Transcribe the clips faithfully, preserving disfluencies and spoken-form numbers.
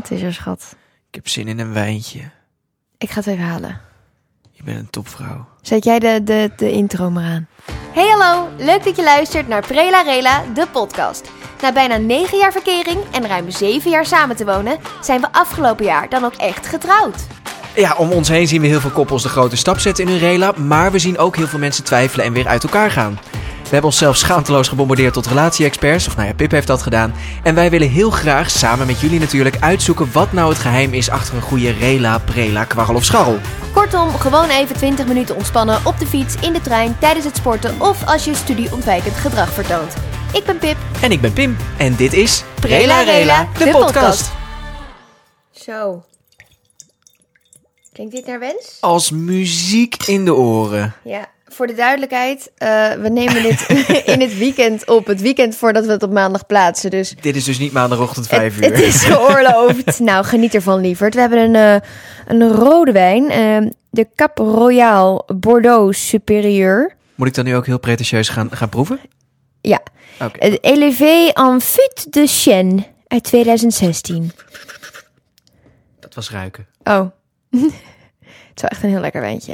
Wat is er, schat? Ik heb zin in een wijntje. Ik ga het even halen. Je bent een topvrouw. Zet jij de, de, de intro maar aan. Hey hallo, leuk dat je luistert naar Prela Rela, de podcast. Na bijna negen jaar verkering en ruim zeven jaar samen te wonen, zijn we afgelopen jaar dan ook echt getrouwd. Ja, om ons heen zien we heel veel koppels de grote stap zetten in hun rela, maar we zien ook heel veel mensen twijfelen en weer uit elkaar gaan. We hebben onszelf schaamteloos gebombardeerd tot relatie-experts, of nou ja, Pip heeft dat gedaan. En wij willen heel graag, samen met jullie natuurlijk, uitzoeken wat nou het geheim is achter een goede rela, prela, kwarrel of scharrel. Kortom, gewoon even twintig minuten ontspannen op de fiets, in de trein, tijdens het sporten of als je studieontwijkend gedrag vertoont. Ik ben Pip. En ik ben Pim. En dit is Prela Rela, de, de podcast. podcast. Zo. Klinkt dit naar wens? Als muziek in de oren. Ja, voor de duidelijkheid, uh, we nemen dit in het weekend op. Het weekend voordat we het op maandag plaatsen. Dus dit is dus niet maandagochtend vijf het, uur. Het is geoorloofd. Nou, geniet ervan, lieverd. We hebben een, uh, een rode wijn. Uh, de Cap Royal Bordeaux Supérieur. Moet ik dan nu ook heel pretentieus gaan, gaan proeven? Ja. Okay. Uh, Élevé en fût de chêne uit twintig zestien. Dat was ruiken. Oh. Het is wel echt een heel lekker wijntje.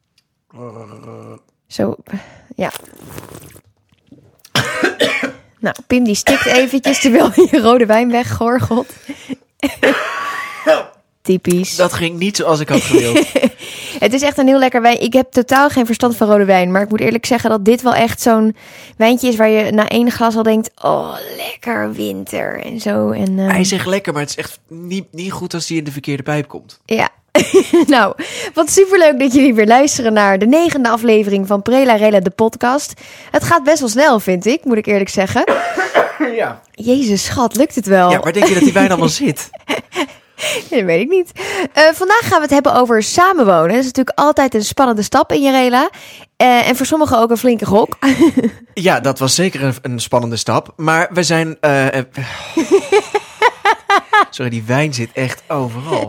Zo, ja. Nou, Pim die stikt eventjes terwijl hij je rode wijn weggorgelt. Typisch. Dat ging niet zoals ik had gewild. Het is echt een heel lekker wijn. Ik heb totaal geen verstand van rode wijn. Maar ik moet eerlijk zeggen dat dit wel echt zo'n wijntje is waar je na één glas al denkt, oh, lekker winter en zo. En, uh... Hij zegt lekker, maar het is echt niet, niet goed als hij in de verkeerde pijp komt. Ja. Nou, wat superleuk dat jullie weer luisteren naar de negende aflevering van Prela Rela, de podcast. Het gaat best wel snel, vind ik, moet ik eerlijk zeggen. Ja. Jezus, schat, lukt het wel? Ja, waar denk je dat die wijn allemaal zit? Ja, dat weet ik niet. Uh, vandaag gaan we het hebben over samenwonen. Dat is natuurlijk altijd een spannende stap in je rela. Uh, en voor sommigen ook een flinke gok. Ja, dat was zeker een, een spannende stap. Maar we zijn... Uh, uh, sorry, die wijn zit echt overal.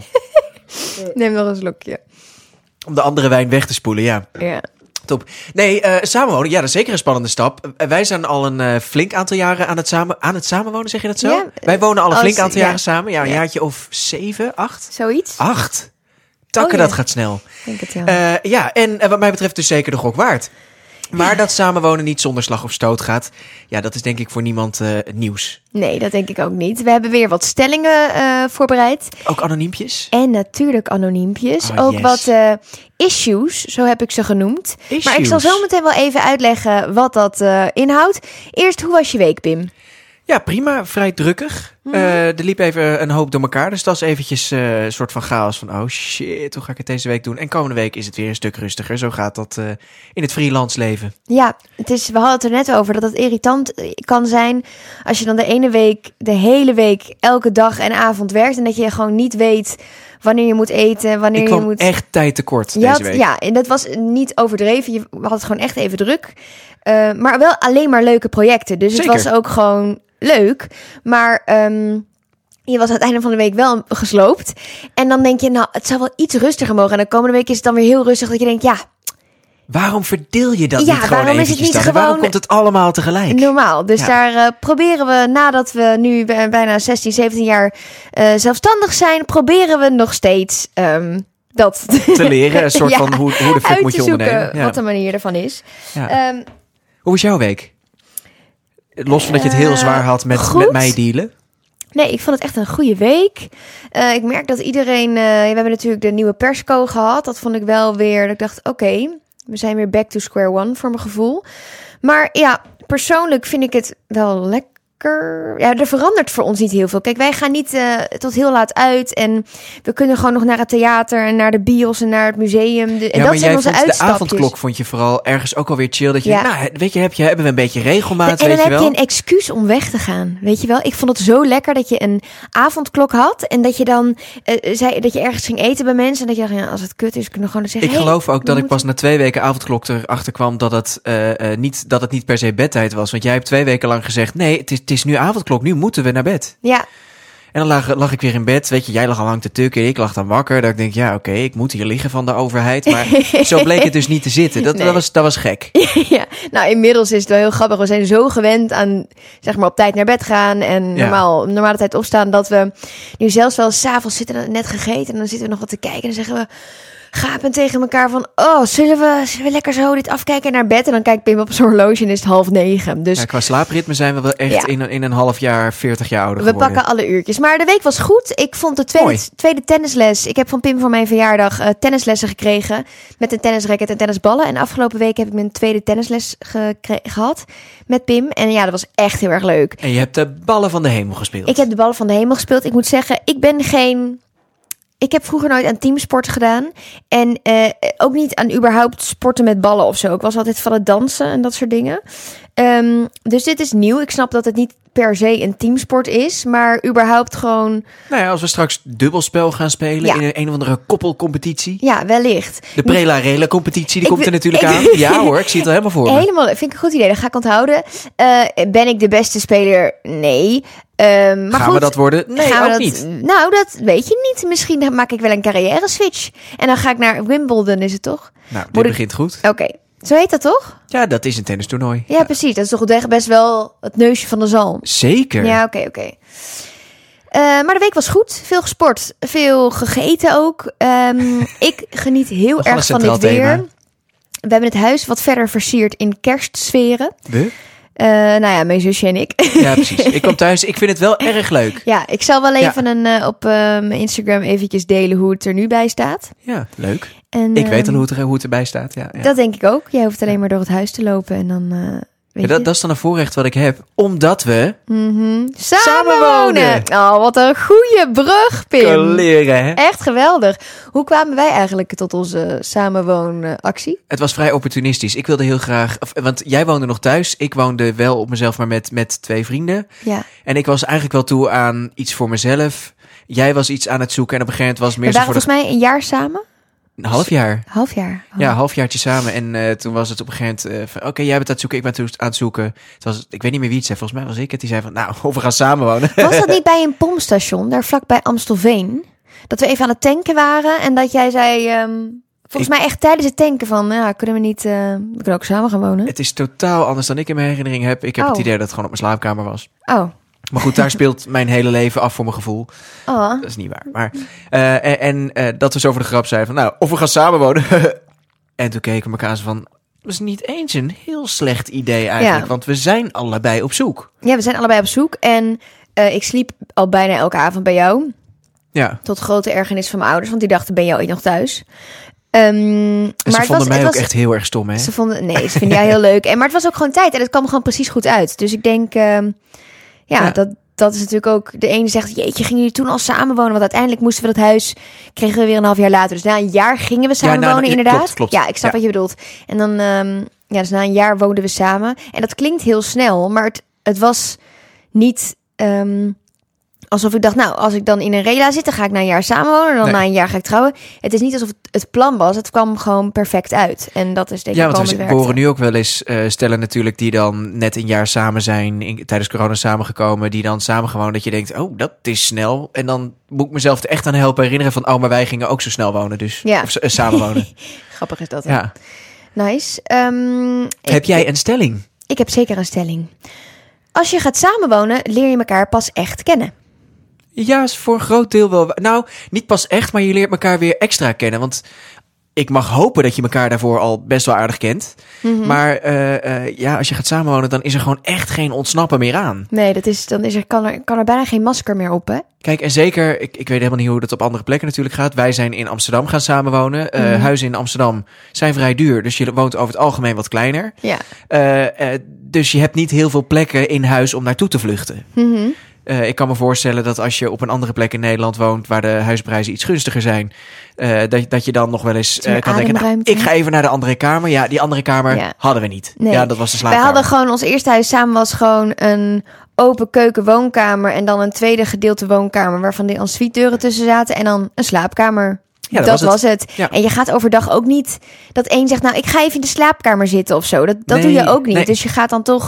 Neem nog een slokje. Om de andere wijn weg te spoelen, ja. Ja. Top. Nee, uh, samenwonen, ja, dat is zeker een spannende stap. Uh, wij zijn al een uh, flink aantal jaren aan het, samen, aan het samenwonen, zeg je dat zo? Ja, wij wonen al een als, flink aantal ja. jaren samen. Ja, een ja. jaartje of zeven, acht? Zoiets. Acht? Takken, oh, ja. Dat gaat snel. Denk het wel. Uh, ja, en uh, wat mij betreft dus zeker de gok waard. Maar ja. Dat samenwonen niet zonder slag of stoot gaat, ja, dat is denk ik voor niemand uh, nieuws. Nee, dat denk ik ook niet. We hebben weer wat stellingen uh, voorbereid. Ook anoniempjes? En natuurlijk anoniempjes. Oh, ook yes. wat uh, issues, zo heb ik ze genoemd. Issues. Maar ik zal zo meteen wel even uitleggen wat dat uh, inhoudt. Eerst, hoe was je week, Pim? Ja, prima. Vrij drukkig. Mm-hmm. Uh, er liep even een hoop door elkaar. Dus dat is eventjes uh, een soort van chaos van, oh shit, hoe ga ik het deze week doen? En komende week is het weer een stuk rustiger. Zo gaat dat uh, in het freelance leven. Ja, het is, we hadden het er net over dat het irritant kan zijn als je dan de ene week, de hele week, elke dag en avond werkt. En dat je gewoon niet weet wanneer je moet eten, wanneer ik kwam je moet... echt tijd tekort ja, deze had, week. Ja, en dat was niet overdreven. Je had het gewoon echt even druk. Uh, maar wel alleen maar leuke projecten. Dus Zeker. Het was ook gewoon leuk. Maar um, je was aan het einde van de week wel gesloopt. En dan denk je, nou, het zou wel iets rustiger mogen. En de komende week is het dan weer heel rustig dat je denkt, ja... Waarom verdeel je dat ja, niet gewoon waarom eventjes is het niet dan? gewoon Waarom komt het allemaal tegelijk? Normaal. Dus ja. daar uh, proberen we, nadat we nu bijna zestien, zeventien jaar uh, zelfstandig zijn, proberen we nog steeds um, dat te leren. Een soort ja, van hoe, hoe de fuck moet je ondernemen. Ja. Wat de manier ervan is. Ja. Um, hoe was jouw week? Los van dat je het heel zwaar had met, Goed. met mij dealen. Nee, ik vond het echt een goede week. Uh, ik merk dat iedereen... Uh, we hebben natuurlijk de nieuwe persco gehad. Dat vond ik wel weer... Dat ik dacht, oké, okay, we zijn weer back to square one voor mijn gevoel. Maar ja, persoonlijk vind ik het wel lekker. Ja, er verandert voor ons niet heel veel. Kijk, wij gaan niet uh, tot heel laat uit. En we kunnen gewoon nog naar het theater en naar de bios en naar het museum. De, en ja, dat maar zijn jij onze vond de uitstapjes. avondklok vond je vooral ergens ook alweer chill. Dat je, ja. nou, weet je, heb je, hebben we een beetje regelmaat, en dan weet je heb wel? je een excuus om weg te gaan, weet je wel? Ik vond het zo lekker dat je een avondklok had en dat je dan uh, zei dat je ergens ging eten bij mensen en dat je dacht, ja, als het kut is, kunnen we gewoon zeggen. Ik hey, geloof ook dat ik moeten... pas na twee weken avondklok erachter kwam dat het uh, uh, niet dat het niet per se bedtijd was. Want jij hebt twee weken lang gezegd, nee, het is, het is nu avondklok, nu moeten we naar bed. Ja. En dan lag, lag ik weer in bed. Weet je, jij lag al lang te tukken. Ik lag dan wakker. Dat ik denk, ja, oké, okay, ik moet hier liggen van de overheid. Maar zo bleek het dus niet te zitten. Dat, nee. dat, was, dat was gek. Ja, nou inmiddels is het wel heel grappig. We zijn zo gewend aan, zeg maar, op tijd naar bed gaan. En Ja. normaal, normale tijd opstaan. Dat we nu zelfs wel 's avonds zitten, net gegeten. En dan zitten we nog wat te kijken. En dan zeggen we gapen tegen elkaar van, oh, zullen we, zullen we lekker zo dit afkijken naar bed? En dan kijkt Pim op zijn horloge en is het half negen. Dus Ja, qua slaapritme zijn we wel echt Ja. in, een- in een half jaar, veertig jaar ouder we geworden. pakken alle uurtjes. Maar de week was goed. Ik vond de tweede, Mooi. tweede tennisles. Ik heb van Pim voor mijn verjaardag uh, tennislessen gekregen. Met een tennisracket en tennisballen. En afgelopen week heb ik mijn tweede tennisles gekre- gehad. Met Pim. En ja, dat was echt heel erg leuk. En je hebt de ballen van de hemel gespeeld. Ik heb de ballen van de hemel gespeeld. Ik moet zeggen, ik ben geen... Ik heb vroeger nooit aan teamsport gedaan. En eh, ook niet aan überhaupt sporten met ballen of zo. Ik was altijd van het dansen en dat soort dingen. Um, dus dit is nieuw. Ik snap dat het niet per se een teamsport is. Maar überhaupt gewoon... Nou ja, als we straks dubbelspel gaan spelen Ja. in een, een of andere koppelcompetitie. Ja, wellicht. De Prela-Rela competitie, die Ik komt er ben- natuurlijk ik- aan. Ja hoor, ik zie het al helemaal voor me. Helemaal, vind ik een goed idee. Dat ga ik onthouden. Uh, ben ik de beste speler? Nee. Um, maar Gaan goed, we dat worden? Nee, gaan we ook dat, niet. Nou, dat weet je niet. Misschien maak ik wel een carrière switch. En dan ga ik naar Wimbledon, is het toch? Nou, dit Moet ik- begint goed. Oké, zo heet dat toch? Ja, dat is een tennistoernooi. Ja, precies. Dat is toch best wel het neusje van de zalm. Zeker. Ja, oké, oké. Uh, maar de week was goed. Veel gesport. Veel gegeten ook. Um, ik geniet heel Nogal erg een van dit centraal weer. thema. We hebben het huis wat verder versierd in kerstsferen. We? Uh, nou ja, mijn zusje en ik. Ja, precies. Ik kom thuis. Ik vind het wel erg leuk. Ja, ik zal wel Ja. even een, uh, op uh, mijn Instagram eventjes delen hoe het er nu bij staat. Ja, leuk. En, Ik weet al um, hoe het, er, hoe het erbij staat. Ja, ja. Dat denk ik ook. Jij hoeft alleen maar door het huis te lopen en dan... Uh, weet Ja, dat, je. dat is dan een voorrecht wat ik heb. Omdat we Mm-hmm. Samen Samenwonen! Oh, wat een goede brug, Pim. kunnen leren. Hè? Echt geweldig. Hoe kwamen wij eigenlijk tot onze samenwoonactie? Het was vrij opportunistisch. Ik wilde heel graag... Of, want jij woonde nog thuis. Ik woonde wel op mezelf, maar met, met twee vrienden. Ja. En ik was eigenlijk wel toe aan iets voor mezelf. Jij was iets aan het zoeken. En op een gegeven moment was het We meer zo waren voor de... volgens mij een jaar samen. Een half jaar. Half jaar. Oh. Ja, een halfjaartje samen. En uh, toen was het op een gegeven moment... Uh, van, Oké, okay, jij bent aan het zoeken, ik ben toen aan het zoeken. Het was, ik weet niet meer wie het zei. Volgens mij was ik het. Die zei van, nou, of we gaan samenwonen. Was dat niet bij een pompstation, daar vlakbij Amstelveen? Dat we even aan het tanken waren en dat jij zei... Um, volgens Ik- mij echt tijdens het tanken van... Ja, kunnen we niet... Uh, we kunnen ook samen gaan wonen. Het is totaal anders dan ik in mijn herinnering heb. Ik heb Oh. het idee dat het gewoon op mijn slaapkamer was. Oh. Maar goed, daar speelt mijn hele leven af voor mijn gevoel. Oh. Dat is niet waar. Maar, uh, en en uh, dat we zo voor de grap zeiden van, nou, of we gaan samenwonen. En toen keken we elkaar aan zo van... Dat is niet eens een heel slecht idee eigenlijk. Ja. Want we zijn allebei op zoek. Ja, we zijn allebei op zoek. En uh, ik sliep al bijna elke avond bij jou. Ja. Tot grote ergernis van mijn ouders. Want die dachten, ben je ooit nog thuis? Um, En maar ze het vonden was, mij het ook was, echt heel erg stom, hè? Ze vonden, nee, ze vinden jou heel leuk. En, maar het was ook gewoon tijd. En het kwam gewoon precies goed uit. Dus ik denk... Um, ja, Ja. dat... Dat is natuurlijk ook, de ene zegt, jeetje, gingen jullie toen al samenwonen? Want uiteindelijk moesten we dat huis, kregen we weer een half jaar later. Dus na een jaar gingen we samenwonen, Ja, nou, nou, inderdaad. klopt, klopt. Ja, ik snap Ja. wat je bedoelt. En dan, um, ja, dus na een jaar woonden we samen. En dat klinkt heel snel, maar het, het was niet um, alsof ik dacht, nou, als ik dan in een rela zit, dan ga ik na een jaar samenwonen. En dan Nee. na een jaar ga ik trouwen. Het is niet alsof het het plan was. Het kwam gewoon perfect uit. En dat is denk ik Ja, want wel we, met we werkte. horen nu ook wel eens uh, stellen natuurlijk die dan net een jaar samen zijn, in, tijdens corona samengekomen, die dan samen gewoon dat je denkt, oh, dat is snel. En dan moet ik mezelf er echt aan helpen herinneren van, oh, maar wij gingen ook zo snel wonen, dus. Ja. Of uh, samen wonen. Grappig is dat. Ja. Nice. Um, Heb ik, jij een stelling? Ik heb zeker een stelling. Als je gaat samenwonen, leer je elkaar pas echt kennen. Ja, is voor een groot deel wel. wa- Nou, niet pas echt, maar je leert elkaar weer extra kennen. Want ik mag hopen dat je elkaar daarvoor al best wel aardig kent. Mm-hmm. Maar uh, uh, ja, als je gaat samenwonen, dan is er gewoon echt geen ontsnappen meer aan. Nee, dat is, dan is er, kan, er, kan er bijna geen masker meer op, hè? Kijk, en zeker, ik, ik weet helemaal niet hoe dat op andere plekken natuurlijk gaat. Wij zijn in Amsterdam gaan samenwonen. Uh, Mhm. Huizen in Amsterdam zijn vrij duur, dus je woont over het algemeen wat kleiner. Ja. Uh, uh, dus je hebt niet heel veel plekken in huis om naartoe te vluchten. Mm-hmm. Uh, ik kan me voorstellen dat als je op een andere plek in Nederland woont, waar de huisprijzen iets gunstiger zijn, uh, dat, dat je dan nog wel eens uh, Meer kan denken, nou, ademruimte. ik ga even naar de andere kamer. Ja, die andere kamer Ja. hadden we niet. Nee. Ja, dat was de Wij slaapkamer. hadden gewoon, ons eerste huis samen was gewoon een open keuken woonkamer en dan een tweede gedeelte woonkamer waarvan de ensuite deuren tussen zaten en dan een slaapkamer. Ja, dat dat was was het. het. Ja. En je gaat overdag ook niet dat één zegt, nou, ik ga even in de slaapkamer zitten of zo. Dat, dat Nee, doe je ook niet. nee. Dus je gaat dan toch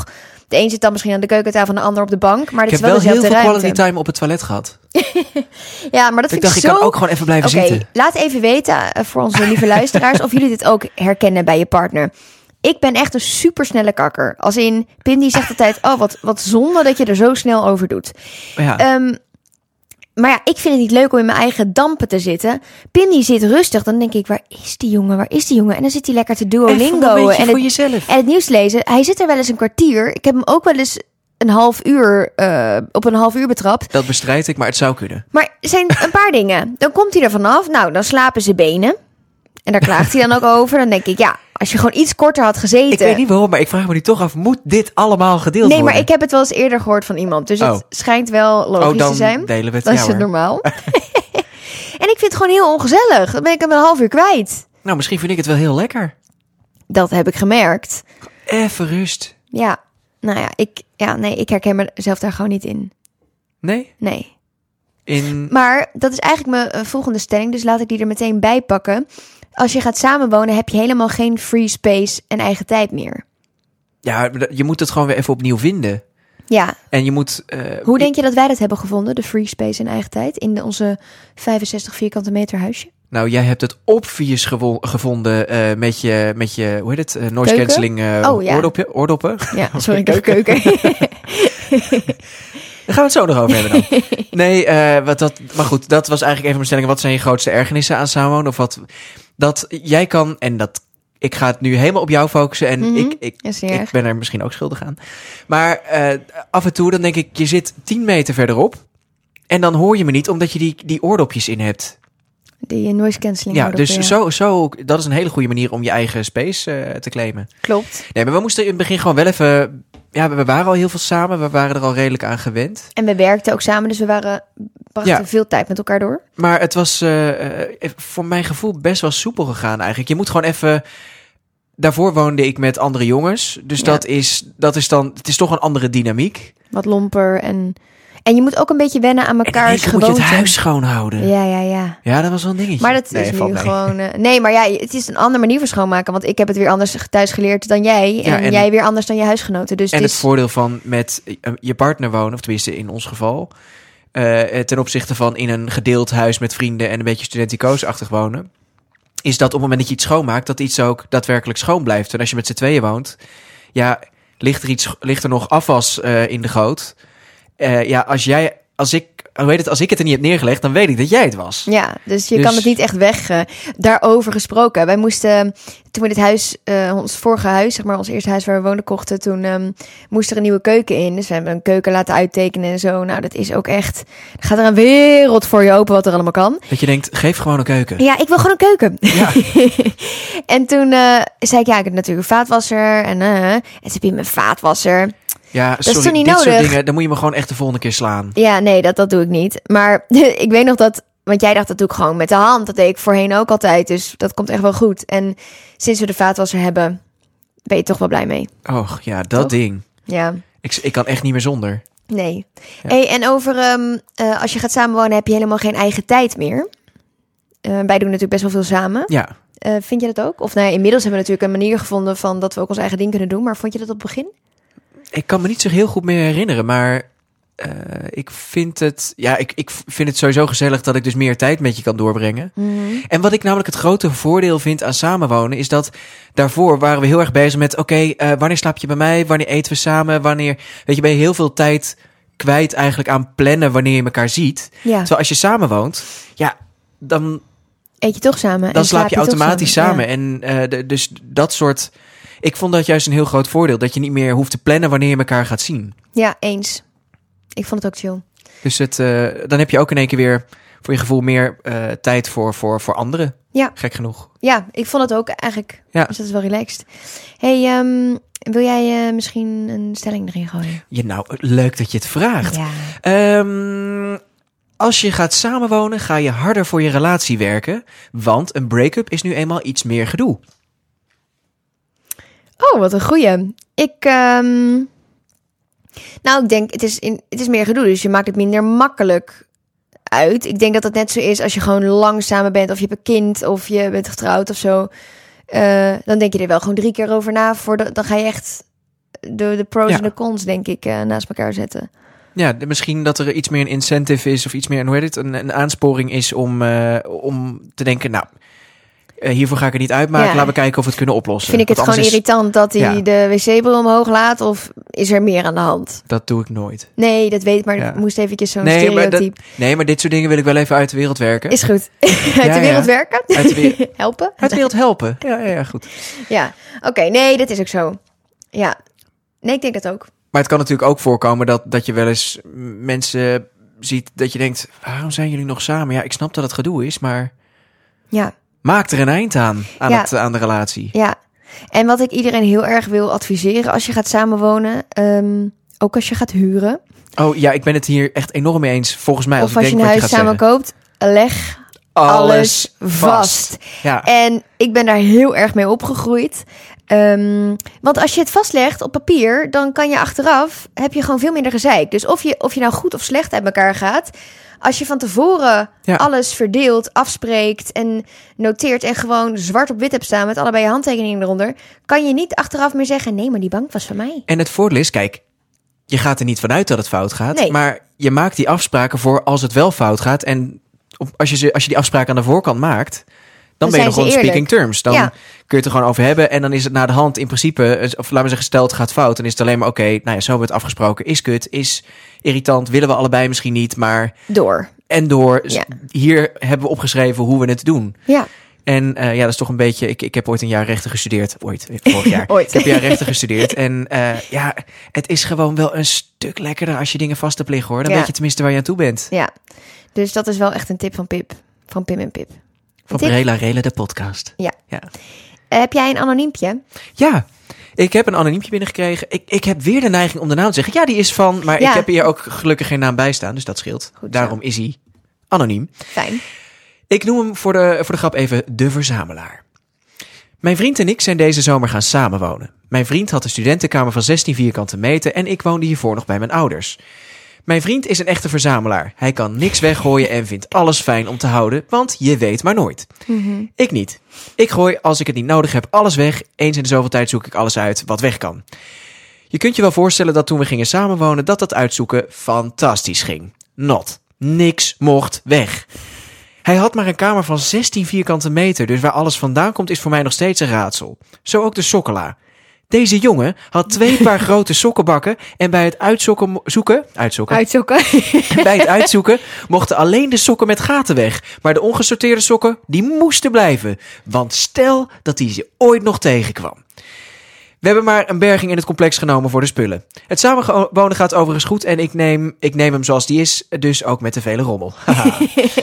De een zit dan misschien aan de keukentafel en de ander op de bank. Maar Ik dit heb is wel wel heel dezelfde veel ruimte. quality time op het toilet gehad. Ja, maar dat Ik vind dacht, ik ik zo... kan ook gewoon even blijven Oké, zitten. laat even weten uh, voor onze lieve luisteraars of jullie dit ook herkennen bij je partner. Ik ben echt een supersnelle kakker. Als in, Pim die zegt altijd, oh wat, wat zonde dat je er zo snel over doet. Ja. Um, maar ja, ik vind het niet leuk om in mijn eigen dampen te zitten. Pim die zit rustig, dan denk ik, waar is die jongen, waar is die jongen? En dan zit hij lekker te Duolingo. En En voor het, jezelf. en het nieuws lezen. Hij zit er wel eens een kwartier. Ik heb hem ook wel eens een half uur uh, op een half uur betrapt. Dat bestrijd ik, maar het zou kunnen. Maar er zijn een paar dingen. Dan komt hij er vanaf. Nou, dan slapen zijn benen. En daar klaagt hij dan ook over. Dan denk ik, ja, als je gewoon iets korter had gezeten. Ik weet niet waarom, maar ik vraag me nu toch af, moet dit allemaal gedeeld Nee, worden? maar ik heb het wel eens eerder gehoord van iemand. Dus Oh. het schijnt wel logisch oh, dan te zijn. delen we het. Dan Ja, is het hoor. normaal. En ik vind het gewoon heel ongezellig. Dan ben ik hem een half uur kwijt. Nou, misschien vind ik het wel heel lekker. Dat heb ik gemerkt. Even rust. Ja, nou ja, ik, ja, nee, ik herken mezelf daar gewoon niet in. Nee? Nee. In... Maar dat is eigenlijk mijn uh, volgende stelling. Dus laat ik die er meteen bij pakken. Als je gaat samenwonen, heb je helemaal geen free space en eigen tijd meer. Ja, je moet het gewoon weer even opnieuw vinden. Ja. En je moet... Uh, Hoe denk je dat wij dat hebben gevonden, de free space en eigen tijd, in de, onze vijfenzestig vierkante meter huisje? Nou, jij hebt het obvious gevo- gevonden uh, met, je, met je, hoe heet het, uh, noise Keuken? cancelling uh, Oh, ja. oordoppen. oordoppen. Ja, sorry, ik heb keuken. Daar gaan we het zo nog over hebben dan. Nee, uh, wat dat, maar goed, dat was eigenlijk even mijn stelling. Wat zijn je grootste ergernissen aan samenwonen? Of wat, dat jij kan, en dat, ik ga het nu helemaal op jou focussen. En Mm-hmm. ik, ik, Is niet ik erg. ben er misschien ook schuldig aan. Maar uh, af en toe dan denk ik, je zit tien meter verderop. En dan hoor je me niet, omdat je die, die oordopjes in hebt. Die noise cancelling. Ja, oordoppen, dus Zo, zo, dat is een hele goede manier om je eigen space uh, te claimen. Klopt. Nee, maar we moesten in het begin gewoon wel even... Ja, we waren al heel veel samen. We waren er al redelijk aan gewend. En we werkten ook samen, dus we waren brachten Ja. veel tijd met elkaar door. Maar het was uh, uh, voor mijn gevoel best wel soepel gegaan eigenlijk. Je moet gewoon even... Daarvoor woonde ik met andere jongens. Dus Ja. dat, is, dat is dan... Het is toch een andere dynamiek. Wat lomper en... En je moet ook een beetje wennen aan En elkaars ineens moet je gewoonten. het huis schoonhouden. Ja, Ja, ja, ja. ja dat was wel een dingetje. Maar dat Nee, is valt nu mee. gewoon... uh, nee, maar ja, het is een andere manier van schoonmaken. Want ik heb het weer anders thuis geleerd dan jij. Ja, en, en- jij weer anders dan je huisgenoten. Dus En het het is... voordeel van met uh, je partner wonen, of tenminste in ons geval... Uh, ten opzichte van in een gedeeld huis met vrienden... en een beetje studenticoos-achtig wonen... is dat op het moment dat je iets schoonmaakt... dat iets ook daadwerkelijk schoon blijft. En als je met z'n tweeën woont... ja, ligt er, iets, ligt er nog afwas uh, in de goot... Uh, ja, als jij... Als ik, hoe heet het, als ik het er niet heb neergelegd, dan weet ik dat jij het was. Ja, dus je Dus- kan het niet echt weg. Uh, daarover gesproken. Wij moesten, toen we dit huis, uh, ons vorige huis, zeg maar ons eerste huis waar we woonden kochten, toen um, moest er een nieuwe keuken in. Dus we hebben een keuken laten uittekenen en zo. Nou, dat is ook echt, er gaat er een wereld voor je open wat er allemaal kan. Dat je denkt, geef gewoon een keuken. Ja, ik wil gewoon een keuken. Ja. En toen uh, zei ik, ja, ik heb natuurlijk een vaatwasser. En, uh, en toen heb je mijn vaatwasser. Ja, is sorry, toch niet dit soort nodig? dingen, dan moet je me gewoon echt de volgende keer slaan. Ja, nee, dat, dat doe ik niet. Maar ik weet nog dat... Want jij dacht dat doe ik gewoon met de hand. Dat deed ik voorheen ook altijd. Dus dat komt echt wel goed. En sinds we de vaatwasser hebben... ben je toch wel blij mee. Och, ja, dat Toch? ding. Ja, Ik, ik kan echt niet meer zonder. nee. Ja. Hey, en over... Um, uh, als je gaat samenwonen heb je helemaal geen eigen tijd meer. Uh, wij doen natuurlijk best wel veel samen. Ja, Uh, vind je dat ook? Of nou ja, inmiddels hebben we natuurlijk een manier gevonden... van dat we ook ons eigen ding kunnen doen. Maar vond je dat op het begin? ik kan me niet zo heel goed meer herinneren, maar uh, ik vind het... Ja, ik, ik vind het sowieso gezellig dat ik dus meer tijd met je kan doorbrengen. Mm-hmm. En wat ik namelijk het grote voordeel vind aan samenwonen... is dat daarvoor waren we heel erg bezig met... oké, okay, uh, wanneer slaap je bij mij? Wanneer eten we samen? Wanneer... Weet je, ben je heel veel tijd kwijt eigenlijk aan plannen... wanneer je elkaar ziet. Ja, Terwijl als je samenwoont, ja, dan, eet je toch samen. dan en slaap je toch automatisch samen. Ja. En uh, de, dus dat soort... Ik vond dat juist een heel groot voordeel. Dat je niet meer hoeft te plannen wanneer je elkaar gaat zien. Ja, eens. Ik vond het ook chill. Dus het, uh, dan heb je ook in één keer weer... voor je gevoel meer uh, tijd voor, voor, voor anderen. Ja. Gek genoeg. Ja, ik vond het ook eigenlijk. Ja. Dus dat is wel relaxed. Hey, um, wil jij uh, misschien een stelling erin gooien? Ja, nou, leuk dat je het vraagt. Ja. Um, als je gaat samenwonen, ga je harder voor je relatie werken. Want een break-up is nu eenmaal iets meer gedoe. Oh, wat een goeie. Ik, um... nou, ik denk, het is, in, het is meer gedoe, dus je maakt het minder makkelijk uit. Ik denk dat het net zo is als je gewoon lang samen bent, of je hebt een kind, of je bent getrouwd of zo. Uh, dan denk je er wel gewoon drie keer over na. Voor de, dan ga je echt de, de pros Ja. en de cons, denk ik, uh, naast elkaar zetten. Ja, de, misschien dat er iets meer een incentive is of iets meer, hoe heet het, een, een aansporing is om, uh, om te denken, nou, uh, hiervoor ga ik het niet uitmaken. Ja. Laten we kijken of we het kunnen oplossen. Vind ik het Want gewoon anders is- irritant dat hij Ja. de wc-bril omhoog laat, of is er meer aan de hand? Dat doe ik nooit. Nee, dat weet ik, maar Ja. ik moest eventjes zo'n Nee maar, dat, stereotype. nee, maar dit soort dingen wil ik wel even uit de wereld werken. Is goed. Uit Ja, de wereld ja. werken? Uit de wereld- Helpen? Uit de wereld helpen. Ja, ja, ja, goed. Ja, oké. Nee, dat is ook zo. Ja. Nee, ik denk dat ook. Maar het kan natuurlijk ook voorkomen dat, dat je wel eens mensen ziet dat je denkt, waarom zijn jullie nog samen? Ja, ik snap dat het gedoe is, maar Ja, maak er een eind aan, aan, Ja. het, aan de relatie. ja. En wat ik iedereen heel erg wil adviseren als je gaat samenwonen, um, ook als je gaat huren, Oh ja, ik ben het hier echt enorm mee eens, volgens mij. Als, of als ik je denk een wat huis je gaat samen koopt, leg zeggen. alles vast. Ja. En ik ben daar heel erg mee opgegroeid. Um, want als je het vastlegt op papier, dan kan je achteraf, heb je gewoon veel minder gezeik. Dus of je, of je nou goed of slecht uit elkaar gaat, als je van tevoren Ja. alles verdeelt, afspreekt en noteert en gewoon zwart op wit hebt staan met allebei je handtekeningen eronder, kan je niet achteraf meer zeggen, nee, maar die bank was van mij. En het voordeel is, kijk, je gaat er niet vanuit dat het fout gaat, Nee. maar je maakt die afspraken voor als het wel fout gaat. En op, als, je ze, als je die afspraken aan de voorkant maakt, dan, Dan ben je zijn nog ze gewoon eerlijk. speaking terms. Dan Ja. kun je het er gewoon over hebben en dan is het naar de hand in principe, of laten we zeggen, stel het gaat fout, dan is het alleen maar oké, nou ja, zo hebben we het afgesproken, is kut, is irritant, willen we allebei misschien niet, maar Door. en door, Ja. hier hebben we opgeschreven hoe we het doen. Ja. En uh, ja, dat is toch een beetje, ik, ik heb ooit een jaar rechten gestudeerd, ooit, vorig jaar. Ooit. Ik heb een jaar rechten gestudeerd en uh, ja, het is gewoon wel een stuk lekkerder als je dingen vast hebt liggen, hoor. Dan Ja. weet je tenminste waar je aan toe bent. Ja. Dus dat is wel echt een tip van Pip. Van Pim en Pip. Van tip? Rela Rela, de podcast. Ja. Ja. Uh, heb jij een anoniempje? Ja, ik heb een anoniempje binnengekregen. Ik, ik heb weer de neiging om de naam te zeggen. Ja, die is van, maar Ja. ik heb hier ook gelukkig geen naam bij staan, dus dat scheelt. Goed zo. Daarom is hij anoniem. Fijn. Ik noem hem voor de, voor de grap even de verzamelaar. Mijn vriend en ik zijn deze zomer gaan samenwonen. Mijn vriend had een studentenkamer van zestien vierkante meter en ik woonde hiervoor nog bij mijn ouders. Mijn vriend is een echte verzamelaar. Hij kan niks weggooien en vindt alles fijn om te houden, want je weet maar nooit. Mm-hmm. Ik niet. Ik gooi, als ik het niet nodig heb, alles weg. Eens in de zoveel tijd zoek ik alles uit wat weg kan. Je kunt je wel voorstellen dat toen we gingen samenwonen, dat dat uitzoeken fantastisch ging. Not. Niks mocht weg. Hij had maar een kamer van zestien vierkante meter, dus waar alles vandaan komt is voor mij nog steeds een raadsel. Zo ook de sokkela. Deze jongen had twee paar grote sokkenbakken en bij het uitzoeken, mo- zoeken, uitzoeken, Uitzoeken. bij het uitzoeken mochten alleen de sokken met gaten weg. Maar de ongesorteerde sokken, die moesten blijven. Want stel dat hij ze ooit nog tegenkwam. We hebben maar een berging in het complex genomen voor de spullen. Het samenwonen gaat overigens goed en ik neem, ik neem hem zoals die is, dus ook met de vele rommel. Haha.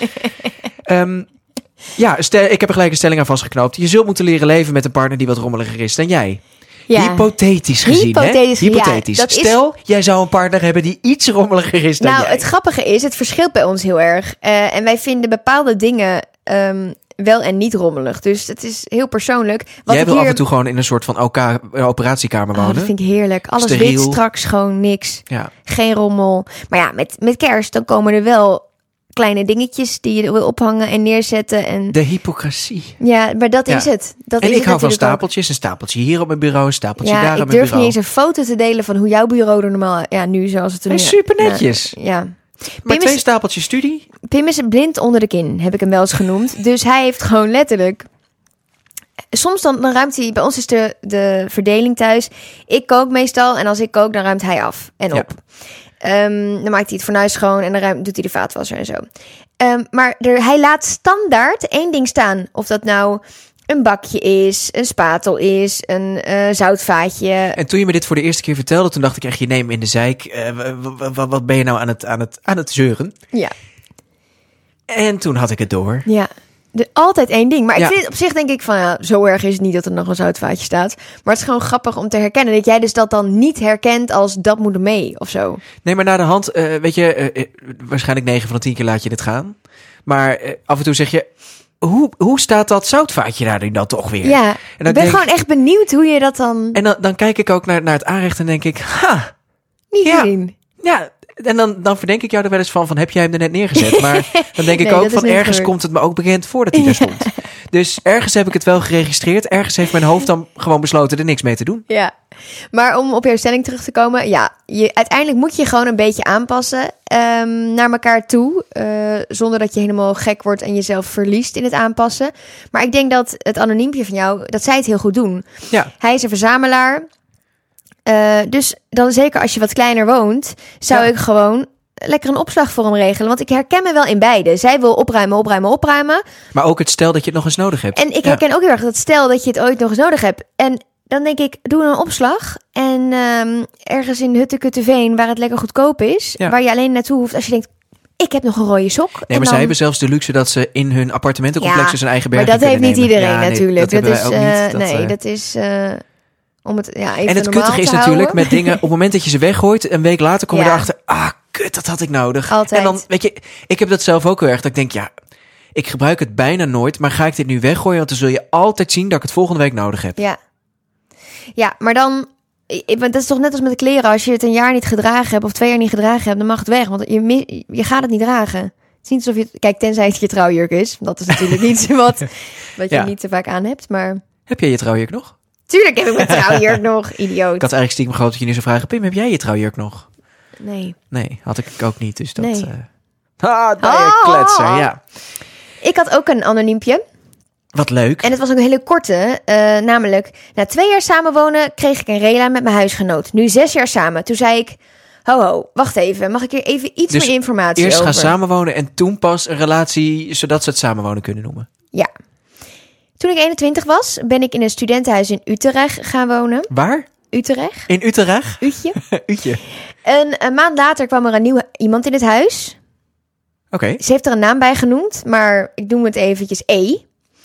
um, ja, stel, ik heb er gelijk een stelling aan vastgeknoopt. Je zult moeten leren leven met een partner die wat rommeliger is dan jij. Ja. Hypothetisch gezien, Hypothetisch, hè? ja, Hypothetisch. dat is- Stel, jij zou een partner hebben die iets rommeliger is dan Nou, jij. het grappige is, het verschilt bij ons heel erg. Uh, en wij vinden bepaalde dingen um, wel en niet rommelig. Dus het is heel persoonlijk. Wat Jij ik wil hier... af en toe gewoon in een soort van OK, uh, operatiekamer Oh, wonen. dat vind ik heerlijk. Alles Steriel. wit, strak, schoon, niks. Ja. Geen rommel. Maar ja, met, met kerst, dan komen er wel kleine dingetjes die je wil ophangen en neerzetten. En... De hypocrisie. Ja, maar dat Ja. is het. Dat En is ik het hou van natuurlijk ook. stapeltjes. Een stapeltje hier op mijn bureau, een stapeltje daar Ja, op ik mijn durf bureau. niet eens een foto te delen van hoe jouw bureau er normaal... Ja, nu zoals het er Nee, nu... super netjes. Ja, ja. Maar Pim twee is- stapeltjes studie? Pim is blind onder de kin, heb ik hem wel eens genoemd. Dus hij heeft gewoon letterlijk... Soms dan, dan ruimt hij... Bij ons is de, de verdeling thuis. Ik kook meestal en als ik kook, dan ruimt hij af en Ja. op. Ehm, dan maakt hij het fornuis schoon en dan ruimt, doet hij de vaatwasser en zo. Ehm, maar er, hij laat standaard één ding staan. Of dat nou een bakje is, een spatel is, een eh, zoutvaatje. En toen je me dit voor de eerste keer vertelde, toen dacht ik echt, je neemt me in de zeik. Uh, w- w- w- wat ben je nou aan het, aan, het, aan het zeuren? Ja, En toen had ik het door. ja. De, altijd één ding. Maar Ja. ik vind het op zich denk ik van... Ja, zo erg is het niet dat er nog een zoutvaatje staat. Maar het is gewoon grappig om te herkennen. Dat jij dus dat dan niet herkent als dat moet er mee of zo. Nee, maar naar de hand, uh, weet je, uh, uh, waarschijnlijk negen van de tien keer laat je het gaan. Maar uh, af en toe zeg je, hoe, hoe staat dat zoutvaatje daar nu dan toch weer? Ja, En ik dan ben denk- gewoon echt benieuwd hoe je dat dan En dan, dan kijk ik ook naar, naar het aanrecht en denk ik, ha, niet ja. zien. ja. En dan, dan verdenk ik jou er wel eens van, van heb jij hem er net neergezet? Maar dan denk ik Nee, ook dat is van niet ergens gebeurd. komt het me ook bekend voor dat hij daar stond. Dus ergens heb ik het wel geregistreerd. Ergens heeft mijn hoofd dan gewoon besloten er niks mee te doen. Ja, maar om op jouw stelling terug te komen. Ja, je, uiteindelijk moet je gewoon een beetje aanpassen um, naar elkaar toe. Uh, zonder dat je helemaal gek wordt en jezelf verliest in het aanpassen. Maar ik denk dat het anoniempje van jou, dat zij het heel goed doen. Ja. Hij is een verzamelaar. Uh, dus dan zeker als je wat kleiner woont, zou ja. ik gewoon lekker een opslag voor hem regelen. Want ik herken me wel in beide. Zij wil opruimen, opruimen, opruimen. Maar ook het stel dat je het nog eens nodig hebt. En ik herken ja. ook heel erg dat stel dat je het ooit nog eens nodig hebt. En dan denk ik, doe een opslag. En um, ergens in Huttekutteveen, waar het lekker goedkoop is. Ja. Waar je alleen naartoe hoeft als je denkt, ik heb nog een rode sok. Nee, en maar dan... zij hebben zelfs de luxe dat ze in hun appartementencomplex ja, een eigen bergje maar dat heeft niet nemen. iedereen ja, nee, natuurlijk. Dat, dat is, ook uh, niet. Dat, nee, uh... dat is... Uh... Om het, ja, even en het kuttige is natuurlijk met dingen, op het moment dat je ze weggooit, een week later kom je ja. erachter, ah, kut, dat had ik nodig. Altijd. En dan, weet je, ik heb dat zelf ook heel erg, dat ik denk, ja, ik gebruik het bijna nooit, maar ga ik dit nu weggooien, want dan zul je altijd zien dat ik het volgende week nodig heb. Ja, ja, maar dan, dat is toch net als met de kleren, als je het een jaar niet gedragen hebt of twee jaar niet gedragen hebt, dan mag het weg, want je, je gaat het niet dragen. Het is niet alsof je, kijk, tenzij het je trouwjurk is, dat is natuurlijk niet wat, wat je ja. niet te vaak aan hebt, maar... Heb jij je trouwjurk nog? Tuurlijk heb ik mijn trouwjurk nog, idioot. Ik had eigenlijk stiekem gehoopt dat je nu zou vragen, Pim, heb jij je trouwjurk nog? Nee. Nee, had ik ook niet, dus dat... Nee. Uh... Ah, daar oh! kletser, ja. Ik had ook een anoniempje. Wat leuk. En het was ook een hele korte, uh, namelijk... Na twee jaar samenwonen kreeg ik een rela met mijn huisgenoot. Nu zes jaar samen. Toen zei ik, ho ho, wacht even. Mag ik hier even iets dus meer informatie eerst over? Eerst gaan samenwonen en toen pas een relatie, zodat ze het samenwonen kunnen noemen. Ja. Toen ik eenentwintig was, ben ik in een studentenhuis in Utrecht gaan wonen. Waar? Utrecht. In Utrecht? Utje. Utje. En een maand later kwam er een nieuwe iemand in het huis. Oké. Okay. Ze heeft er een naam bij genoemd, maar ik noem het eventjes E.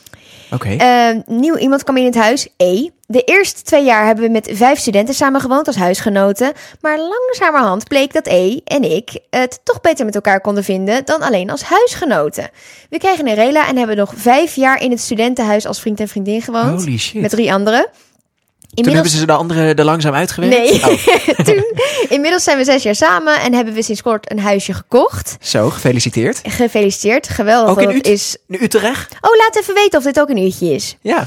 Oké. Okay. Uh, nieuw iemand kwam in het huis, E. De eerste twee jaar hebben we met vijf studenten samen gewoond als huisgenoten. Maar langzamerhand bleek dat E en ik het toch beter met elkaar konden vinden dan alleen als huisgenoten. We kregen een rela en hebben nog vijf jaar in het studentenhuis als vriend en vriendin gewoond. Holy shit. Met drie anderen. Inmiddels... Toen hebben ze de anderen er langzaam uitgewerkt? Nee. Oh. Toen, inmiddels zijn we zes jaar samen en hebben we sinds kort een huisje gekocht. Zo, gefeliciteerd. Gefeliciteerd, geweldig. Ook in dat Ut- is... Utrecht? Oh, laat even weten of dit ook een uurtje is. Ja.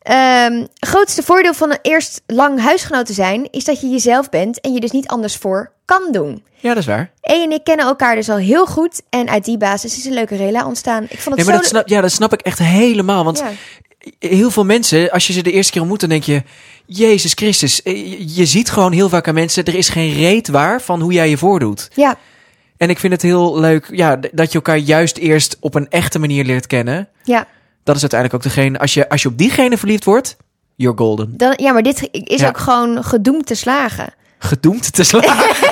Um, grootste voordeel van een eerst lang huisgenoot te zijn is dat je jezelf bent en je dus niet anders voor kan doen. Ja, dat is waar. E en ik kennen elkaar dus al heel goed en uit die basis is een leuke rela ontstaan. Ik vond het nee, maar zo... dat snap, ja, dat snap ik echt helemaal, want... Ja. Heel veel mensen, als je ze de eerste keer ontmoet, dan denk je... Jezus Christus, je ziet gewoon heel vaak aan mensen... er is geen reet waar van hoe jij je voordoet. Ja. En ik vind het heel leuk ja, dat je elkaar juist eerst op een echte manier leert kennen. Ja. Dat is uiteindelijk ook degene... Als je, als je op diegene verliefd wordt, you're golden. Dan, ja, maar dit is ja. ook gewoon gedoemd te slagen. Gedoemd te slagen?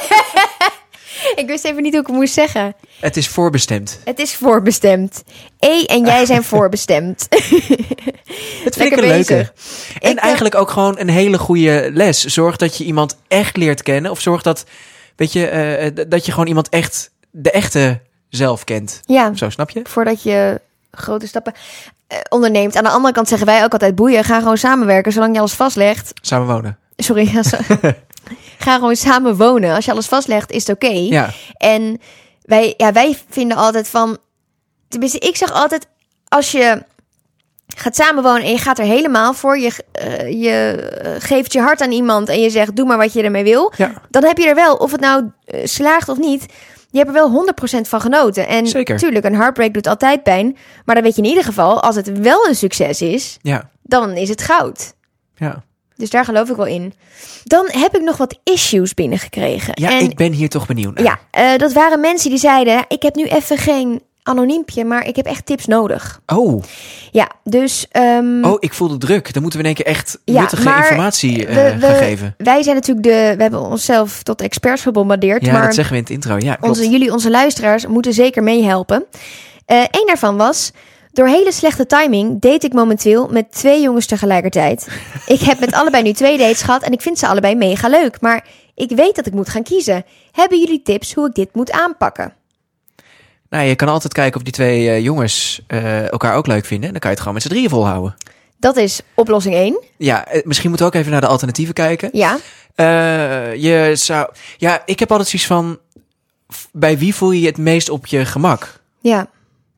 Ik wist even niet hoe ik het moest zeggen. Het is voorbestemd. Het is voorbestemd. E en jij zijn voorbestemd. Het vind ik een leuke. En ik, eigenlijk ook gewoon een hele goede les. Zorg dat je iemand echt leert kennen. Of zorg dat, weet je, uh, dat je gewoon iemand echt, de echte zelf kent. Ja. Zo, snap je? Voordat je grote stappen uh, onderneemt. Aan de andere kant zeggen wij ook altijd boeien. Ga gewoon samenwerken, zolang je alles vastlegt. Samenwonen. Sorry, ja, so- ga gewoon samen wonen. Als je alles vastlegt, is het oké. Okay. Ja. En wij, ja, wij vinden altijd van... Tenminste, ik zeg altijd... Als je gaat samenwonen en je gaat er helemaal voor... Je, uh, je geeft je hart aan iemand en je zegt... Doe maar wat je ermee wil. Ja. Dan heb je er wel, of het nou uh, slaagt of niet... Je hebt er wel honderd procent van genoten. En Zeker. Tuurlijk, een heartbreak doet altijd pijn. Maar dan weet je in ieder geval... Als het wel een succes is... Ja. Dan is het goud. Ja. Dus daar geloof ik wel in. Dan heb ik nog wat issues binnengekregen. Ja, en, ik ben hier toch benieuwd naar. Ja, uh, dat waren mensen die zeiden... ik heb nu even geen anoniempje, maar ik heb echt tips nodig. Oh. Ja, dus... Um, oh, ik voel de druk. Dan moeten we in één keer echt ja, nuttige informatie uh, we, we, gaan geven. Wij zijn natuurlijk de... We hebben onszelf tot experts gebombardeerd. Ja, maar dat zeggen we in het intro. Ja, klopt. Onze, jullie, onze luisteraars, moeten zeker meehelpen. Eén uh, daarvan was... Door hele slechte timing date ik momenteel met twee jongens tegelijkertijd. Ik heb met allebei nu twee dates gehad en ik vind ze allebei mega leuk. Maar ik weet dat ik moet gaan kiezen. Hebben jullie tips hoe ik dit moet aanpakken? Nou, je kan altijd kijken of die twee uh, jongens uh, elkaar ook leuk vinden. Dan kan je het gewoon met z'n drieën volhouden. Dat is oplossing één. Ja, misschien moeten we ook even naar de alternatieven kijken. Ja. Uh, je zou... Ja, ik heb altijd zoiets van... Bij wie voel je je het meest op je gemak? Ja.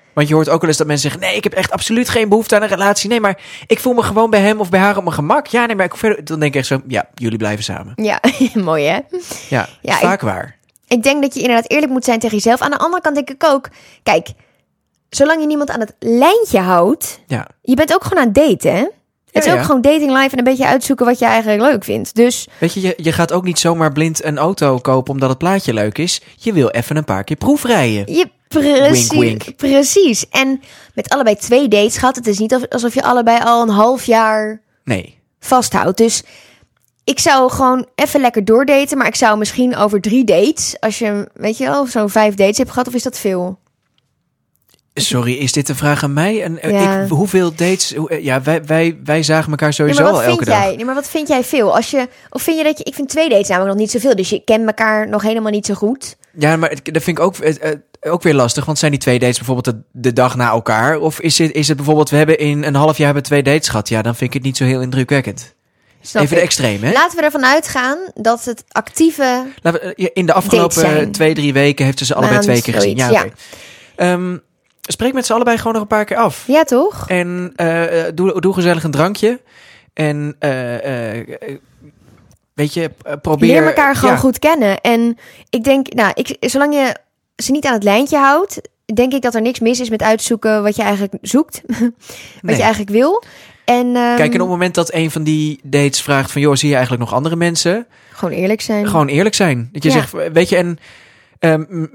Want je hoort ook wel eens dat mensen zeggen... nee, ik heb echt absoluut geen behoefte aan een relatie. Nee, maar ik voel me gewoon bij hem of bij haar op mijn gemak. Ja, nee, maar ik verder... Dan denk ik echt zo... ja, jullie blijven samen. Ja, mooi hè? Ja, ja vaak ik, waar. Ik denk dat je inderdaad eerlijk moet zijn tegen jezelf. Aan de andere kant denk ik ook... Kijk, zolang je niemand aan het lijntje houdt... Ja. Je bent ook gewoon aan het daten, hè? Het is ja, ook ja. gewoon dating life en een beetje uitzoeken wat je eigenlijk leuk vindt. Dus... Weet je, je, je gaat ook niet zomaar blind een auto kopen omdat het plaatje leuk is. Je wil even een paar keer proefrijden. Je, precies, Wink, wink. precies. En met allebei twee dates gaat het is niet alsof je allebei al een half jaar Nee. vasthoudt. Dus ik zou gewoon even lekker doordaten, maar ik zou misschien over drie dates, als je, weet je wel, zo'n vijf dates hebt gehad, of is dat veel? Sorry, is dit een vraag aan mij? En, uh, Ja. ik, hoeveel dates... hoe- Ja, wij, wij, wij zagen elkaar Nee, sowieso maar al wat elke vind dag. jij? Nee, maar wat vind jij veel? Als je, of vind je dat je, ik vind twee dates namelijk nog niet zoveel, dus je kent elkaar nog helemaal niet zo goed. Ja, maar het- dat vind ik ook, uh, ook weer lastig. Want zijn die twee dates bijvoorbeeld de, de dag na elkaar? Of is het, is het bijvoorbeeld, we hebben in een half jaar hebben twee dates gehad? Ja, dan vind ik het niet zo heel indrukwekkend. Snap Even ik. de extreem, hè? Laten we ervan uitgaan dat het actieve... Laten we, uh, in de Dates afgelopen zijn. twee, drie weken heeft ze ze allebei Maand, twee keer gezien. Ja, zoiets, oké. Ehm, spreek met z'n allebei gewoon nog een paar keer af. Ja, toch? En uh, doe, doe gezellig een drankje. En uh, uh, weet je, uh, probeer... Leer elkaar gewoon ja. goed kennen. En ik denk, nou, ik, zolang je ze niet aan het lijntje houdt, denk ik dat er niks mis is met uitzoeken wat je eigenlijk zoekt. wat Nee. je eigenlijk wil. En um, Kijk, en op het moment dat een van die dates vraagt van... joh, zie je eigenlijk nog andere mensen? gewoon eerlijk zijn. Gewoon eerlijk zijn. Dat je Ja. zegt, weet je, en... Um,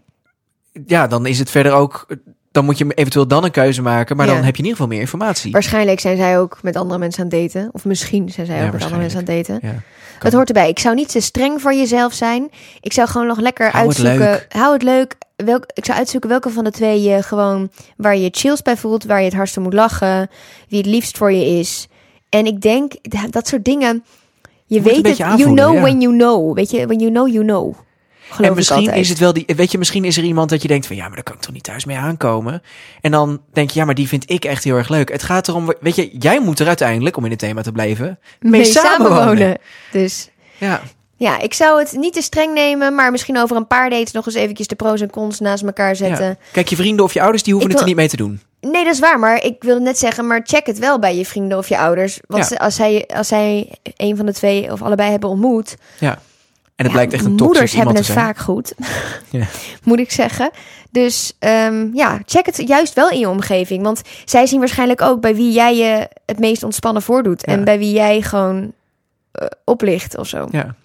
ja, dan is het verder ook... Dan moet je eventueel dan een keuze maken. Maar Ja. dan heb je in ieder geval meer informatie. Waarschijnlijk zijn zij ook met andere mensen aan het daten. Of misschien zijn zij Ja, ook met andere mensen aan het daten. Ja. Dat hoort erbij. Ik zou niet te streng voor jezelf zijn. Ik zou gewoon nog lekker Hou het uitzoeken. leuk. Hou het leuk. Welk, ik zou uitzoeken welke van de twee je gewoon... waar je het chills bij voelt. Waar je het hardste moet lachen. Wie het liefst voor je is. En ik denk, dat, dat soort dingen... Je Moet een weet het. beetje You aanvoelen, know ja. when you know. Weet je, when you know, you know. Geloof En misschien ik altijd. is het wel die, weet je, misschien is er iemand dat je denkt van ja, maar daar kan ik toch niet thuis mee aankomen. En dan denk je, ja, maar die vind ik echt heel erg leuk. Het gaat erom, weet je, jij moet er uiteindelijk, om in het thema te blijven, mee, Mee samenwonen. Dus Ja, ja, ik zou het niet te streng nemen, maar misschien over een paar dates nog eens eventjes de pro's en cons naast elkaar zetten. ja. Kijk, je vrienden of je ouders, die hoeven Ik het er wil- niet mee te doen. Nee, dat is waar, maar ik wilde net zeggen, maar check het wel bij je vrienden of je ouders. Want Ja. als zij, als zij een van de twee of allebei hebben ontmoet, Ja. En het ja, blijkt echt een moeders toxic hebben iemand het te zijn. vaak goed, Ja. moet ik zeggen. Dus um, ja, check het juist wel in je omgeving. Want zij zien waarschijnlijk ook bij wie jij je het meest ontspannen voordoet. Ja. En bij wie jij gewoon uh, oplicht of zo. Ja.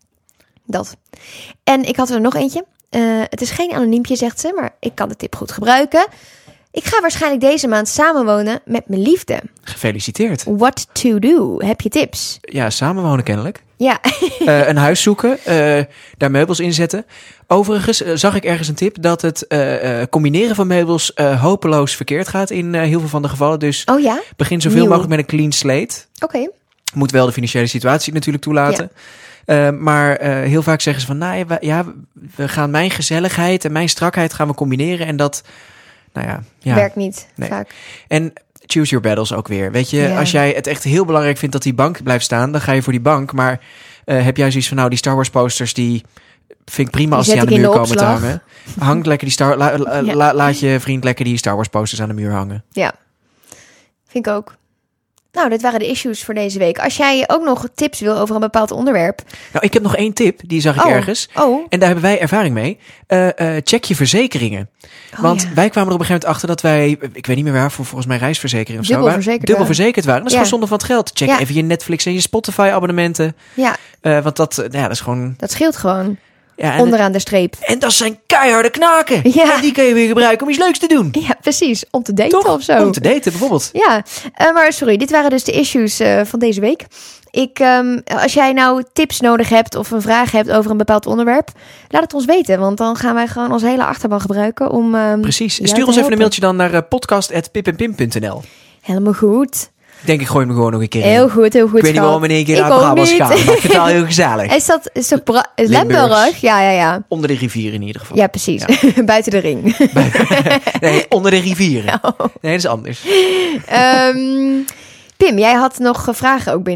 Dat. En ik had er nog eentje. Uh, het is geen anoniempje, zegt ze, maar ik kan de tip goed gebruiken. Ik ga waarschijnlijk deze maand samenwonen met mijn liefde. Gefeliciteerd. What to do? Heb je tips? Ja, samenwonen kennelijk. Ja. Uh, een huis zoeken, uh, daar meubels in zetten. Overigens uh, zag ik ergens een tip dat het uh, uh, combineren van meubels uh, hopeloos verkeerd gaat in uh, heel veel van de gevallen. Dus Oh ja? begin zoveel Nieuw. mogelijk met een clean slate. Oké. Okay. Moet wel de financiële situatie natuurlijk toelaten. Ja. Uh, maar uh, heel vaak zeggen ze van, nou ja, ja, we gaan mijn gezelligheid en mijn strakheid gaan we combineren. En dat, nou ja. ja. Werkt niet, nee. vaak. En choose your battles ook weer. Weet je, Ja. als jij het echt heel belangrijk vindt dat die bank blijft staan, dan ga je voor die bank. Maar uh, heb jij zoiets van, nou, die Star Wars posters, die vind ik prima als die, die aan de zet muur ik in de komen opslag. te hangen. Hangt lekker die Star, la, la, Ja. la, laat je vriend lekker die Star Wars posters aan de muur hangen. Ja, vind ik ook. Nou, dit waren de issues voor deze week. Als jij ook nog tips wil over een bepaald onderwerp. Nou, ik heb nog één tip, die zag ik oh. ergens. Oh. En daar hebben wij ervaring mee. Uh, uh, check je verzekeringen. Oh, Want ja. wij kwamen er op een gegeven moment achter dat wij, ik weet niet meer waar, voor volgens mij reisverzekering of dubbel zo. Verzekerd dubbel waren. verzekerd waren. Dat is Ja. gewoon zonde van het geld. Check Ja. even je Netflix en je Spotify abonnementen. Ja, Uh, want dat, ja, dat is gewoon... dat scheelt gewoon. Ja, en, Onderaan de streep. en dat zijn keiharde knaken. Ja. En die kun je weer gebruiken om iets leuks te doen. Ja, precies. Om te daten Toch? of zo. Om te daten bijvoorbeeld. Ja, uh, maar sorry, dit waren dus de issues uh, van deze week. Ik, um, als jij nou tips nodig hebt of een vraag hebt over een bepaald onderwerp, laat het ons weten. Want dan gaan wij gewoon onze hele achterban gebruiken om um, Precies. jou Stuur te ons even helpen. een mailtje dan naar uh, podcast at pip en pim punt n l. Helemaal goed. Ik denk, ik gooi hem gewoon nog een keer in. Heel goed, heel goed. Ik weet niet waarom we in één keer Ik naar ook Brabant niet. gaan. Maar ik vind het wel heel gezellig. Is dat is dat bra- is Limburgs. Limburg? Ja, ja, ja. Onder de rivier in ieder geval. Ja, precies. Ja. Buiten de ring. Nee, onder de rivieren. Oh. Nee, dat is anders. um, Pim, jij had nog vragen ook binnen.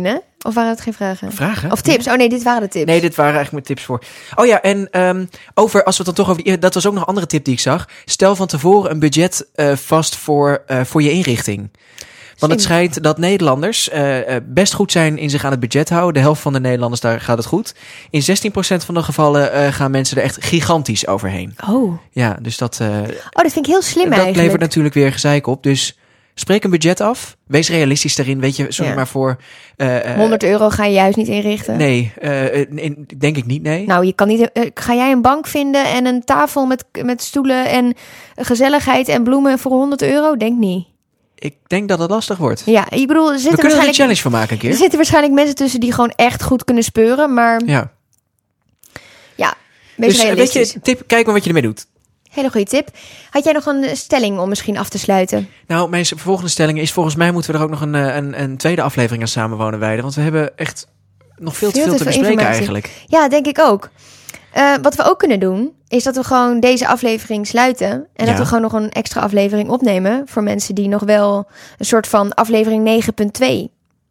Of waren het geen vragen? Vragen? Of tips? Oh nee, dit waren de tips. Nee, dit waren eigenlijk mijn tips voor. Oh ja, en um, over, als we het dan toch over... Die, dat was ook nog een andere tip die ik zag. Stel van tevoren een budget uh, vast voor, uh, voor je inrichting. Want het schijnt dat Nederlanders uh, best goed zijn in zich aan het budget houden. De helft van de Nederlanders, daar gaat het goed. In zestien procent van de gevallen uh, gaan mensen er echt gigantisch overheen. Oh. Ja, dus dat... Uh, oh, dat vind ik heel slim dat eigenlijk. Dat levert natuurlijk weer gezeik op. Dus spreek een budget af. Wees realistisch daarin. Weet je, sorry ja. maar voor... Uh, uh, honderd euro ga je juist niet inrichten? Nee, uh, in, denk ik niet, nee. Nou, je kan niet... Uh, ga jij een bank vinden en een tafel met, met stoelen en gezelligheid en bloemen voor honderd euro? Denk niet. Ik denk dat het lastig wordt. Ja, ik bedoel, er zitten we kunnen er een challenge van maken een keer. Er zitten waarschijnlijk mensen tussen die gewoon echt goed kunnen speuren, maar... Ja. Ja, wees dus, realistisch. Weet je, tip, kijk maar wat je ermee doet. Hele goede tip. Had jij nog een stelling om misschien af te sluiten? Nou, mijn volgende stelling is... volgens mij moeten we er ook nog een, een, een tweede aflevering aan samenwonen wijden. Want we hebben echt nog veel te veel, veel te, te bespreken eigenlijk. Ja, denk ik ook. Uh, wat we ook kunnen doen, is dat we gewoon deze aflevering sluiten. En ja. dat we gewoon nog een extra aflevering opnemen. Voor mensen die nog wel een soort van aflevering negen punt twee.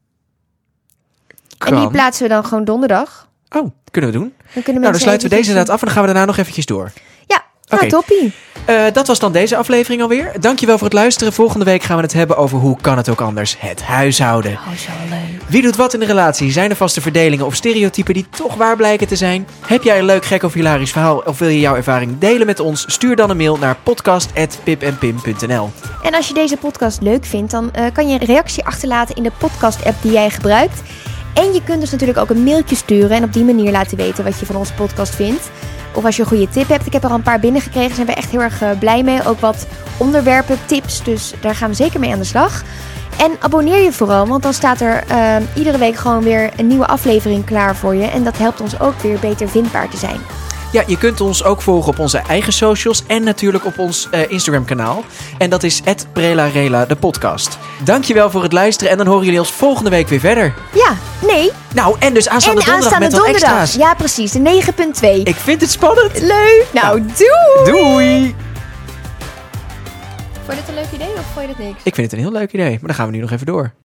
En die plaatsen we dan gewoon donderdag. Oh, kunnen we doen. Dan kunnen nou, dan sluiten we deze inderdaad af en dan gaan we daarna nog eventjes door. Ja, nou, okay. toppie. Uh, dat was dan deze aflevering alweer. Dankjewel voor het luisteren. Volgende week gaan we het hebben over hoe kan het ook anders. Het huishouden. Oh, zo leuk. Wie doet wat in de relatie? Zijn er vaste verdelingen of stereotypen die toch waar blijken te zijn? Heb jij een leuk, gek of hilarisch verhaal of wil je jouw ervaring delen met ons? Stuur dan een mail naar podcast at pip en pim punt n l. En als je deze podcast leuk vindt, dan uh, kan je een reactie achterlaten in de podcast-app die jij gebruikt. En je kunt dus natuurlijk ook een mailtje sturen en op die manier laten weten wat je van onze podcast vindt. Of als je een goede tip hebt. Ik heb er al een paar binnengekregen. Daar zijn we echt heel erg uh, blij mee. Ook wat onderwerpen, tips. Dus daar gaan we zeker mee aan de slag. En abonneer je vooral. Want dan staat er uh, iedere week gewoon weer een nieuwe aflevering klaar voor je. En dat helpt ons ook weer beter vindbaar te zijn. Ja, je kunt ons ook volgen op onze eigen socials en natuurlijk op ons uh, Instagram kanaal. En dat is at prelarela de podcast. Dankjewel voor het luisteren en dan horen jullie ons volgende week weer verder. Ja, nee. Nou, en dus aanstaande en donderdag aanstaande met wat donderdag. extra's. Ja, precies. De negen punt twee. Ik vind het spannend. Leuk. Nou, nou doei. Doei. Vond je dit een leuk idee of vond je dit niks? Ik vind het een heel leuk idee, maar dan gaan we nu nog even door.